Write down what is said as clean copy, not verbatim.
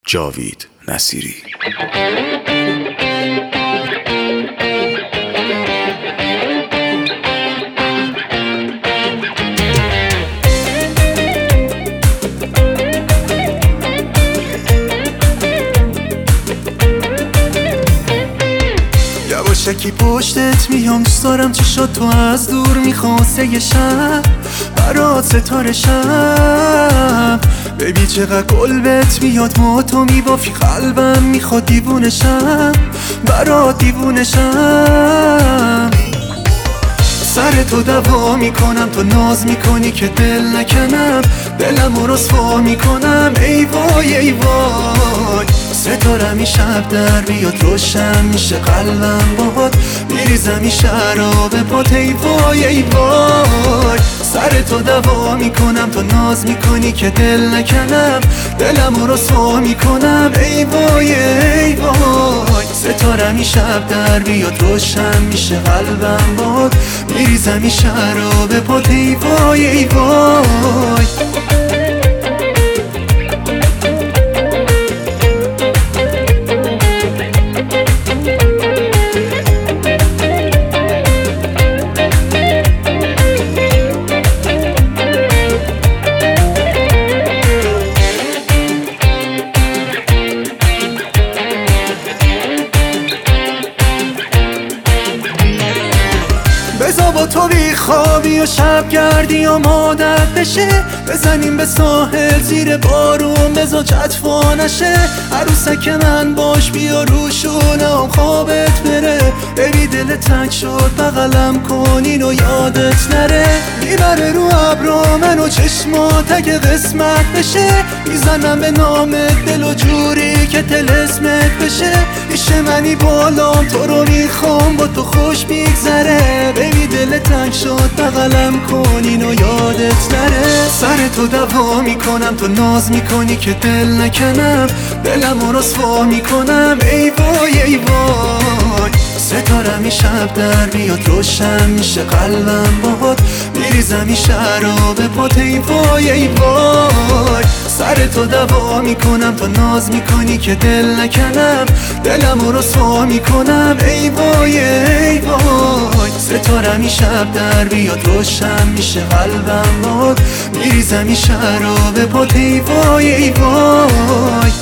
جاوید نصیری. یواشکی پشتت میام، دوست دارم چشات تو از دور میخواسته یه شب برات ستاره شب. ببین چقدر قلبت میاد، ما تو میبافی قلبم میخواد دیوونه شم، برات دیوونه شم. سر تو دوا میکنم، تو ناز میکنی که دل نکنم، دلم رو رسوا میکنم. ای وای ای وای، ستاره می شب در بیاد، روشن میشه قلبم باهات، میریزم این شراب پات. ای وای ای وای، سر تو دوا میکنم، تو ناز میکنی که دل نکنم، دلم رو رسوا میکنم. ای وای ای وای، ستاره می شب در بیاد، روشن میشه قلبم باهات، میریزم این شراب پات. ای وای ای وای. بزا با تو بیخوابی و شب گردی و مادت بشه، بزنیم به ساحل زیر بارون، بزا چطفا نشه. عروسک من باش، بیا روشونم خوابت بره. ببی دل تنگ شد بغلم کنین و یادت نره، میبره رو ابرا منو چشمات اگه قسمت بشه. میزنم به نامت دل و جوری که طلسمت بشه. پیش منی بالام، تو رو میخوام با تو خوش میگذره. ببی دل تنگ شد بغلم کنین و یادت نره. سر تو دوا میکنم، تو ناز میکنی که دل نکنم، دلم رو رسوا میکنم. ای وای ای وای، ستاره می شب در بیاد، روشن میشه قلبم باهات، میریزم این شراب پات. ای وای ای وای، سر تو دوا میکنم، تو ناز میکنی که دل نکنم، دلم رو رسوا میکنم. ای وای ای وای، ستاره می شب در بیاد، روشن میشه قلبم باهات، میریزم این شراب پات. ای وای ای وای.